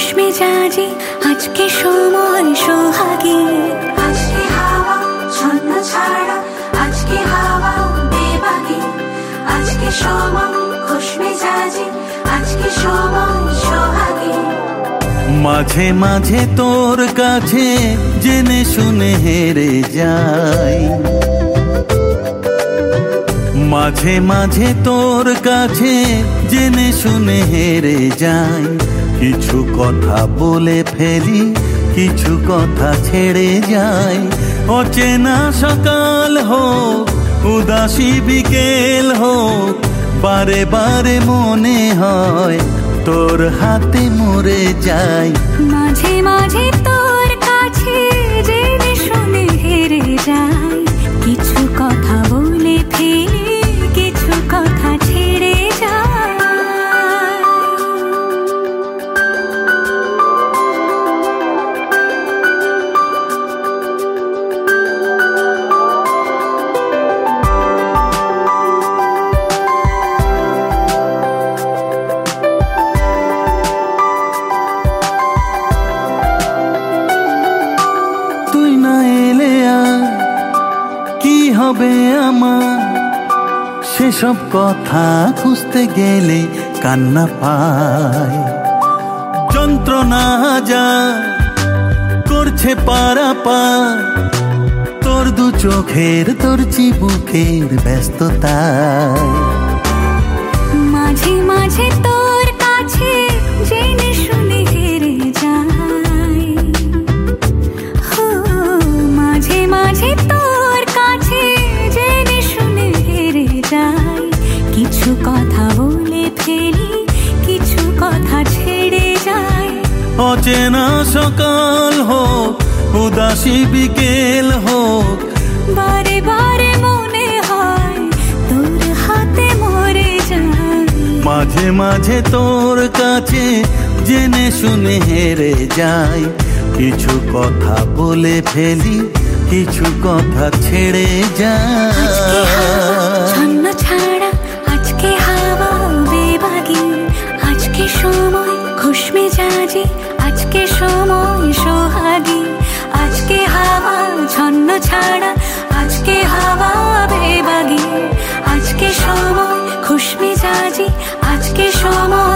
খুশ মেজাজি, আজকে সময় সোহাগী। আজকে হাওয়া ছন্ন ছাড়া, আজকে হাওয়া বেবাগী। আজকে সময় খুশ মেজাজি, আজকে সময় সোহাগী। মাঝে মাঝে তোর কাছে জেনে শুনে হেরে যাই, মাঝে মাঝে তোর কাছে জেনে শুনে হেরে যাই। কিছু কথা বলে ফেলি, কিছু কথা ছেড়ে যাই। অচেনা সকাল হোক, উদাসী বিকেল হোক, বারে বারে মনে হয় তোর হাতে মরে যাই। মাঝে মাঝে তোর কাছে জেনে শুনে হেরে যাই। কিছু কথা বলে ফেলি, কিছু কথা ছেড়ে যাই। তুই না এলে আর কি হবে আমার, সেসব কথা খুঁজতে গেলে কান্না পায়। যন্ত্রণা যা করছে পারাপার, তোর দু চোখের, তোর চিবুকের ব্যস্ততায়। মাঝে মাঝে তোর কাছে জেনে শুনে হেরে যাই। হো, মাঝে মাঝে তোর কাছে জেনে শুনে হেরে যাই। কিছু কথা বলে ফেলি, কিছু কথা ছেড়ে যাই। অচেনা সকাল হোক, উদাসী বিকেল হোক, বারে বারে মনে হয় তোর হাতে মরে যাই। মাঝে মাঝে তোর কাছে জেনে শুনে হেরে যাই। কিছু কথা বলে ফেলি, কিছু কথা ছেড়ে যাই। ছন্ন ছাড়া, আজকে হাওয়া বেবাগী। আজকে সময় খুশ মেজাজি, আজকে সময় সোহাগী। আজকে হাওয়া ছন্ন ছাড়া, আজকে হাওয়া বেবাগী। আজকে সময় খুশ মেজাজি, আজকে সময়